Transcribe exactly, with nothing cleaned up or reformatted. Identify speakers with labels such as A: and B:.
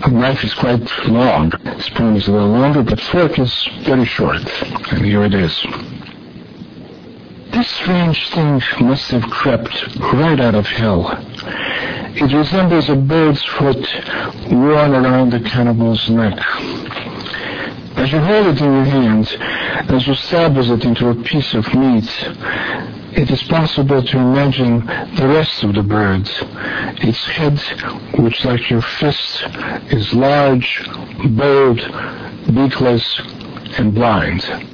A: A knife is quite long. Spoon is a little longer, but fork is very short. And here it is. This strange thing must have crept right out of hell. It resembles a bird's foot worn around the cannibal's neck. As you hold it in your hand, as you stabs it into a piece of meat, it is possible to imagine the rest of the bird. Its head, which like your fist, is large, bald, beakless, and blind.